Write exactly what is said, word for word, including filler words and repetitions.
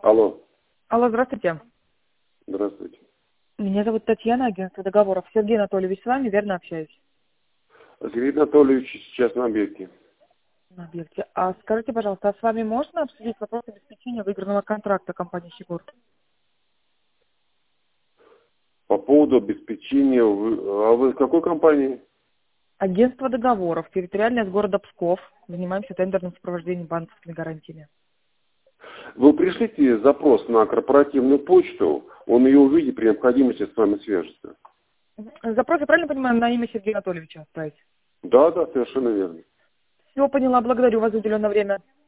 Алло, Алло, здравствуйте. здравствуйте. Меня зовут Татьяна, агентство договоров. Сергей Анатольевич с вами, верно общаюсь? Сергей Анатольевич сейчас на объекте. На объекте. А скажите, пожалуйста, а с вами можно обсудить вопрос обеспечения выигранного контракта компании «Сигурд»? По поводу обеспечения... Вы... А вы с какой компании? Агентство договоров, территориальное с города Псков. Занимаемся тендерным сопровождением банковскими гарантиями. Вы пришлите запрос на корпоративную почту, он ее увидит, при необходимости с вами свяжется. Запрос, я правильно понимаю, на имя Сергея Анатольевича оставить? Да, да, совершенно верно. Все поняла, благодарю вас за уделенное время.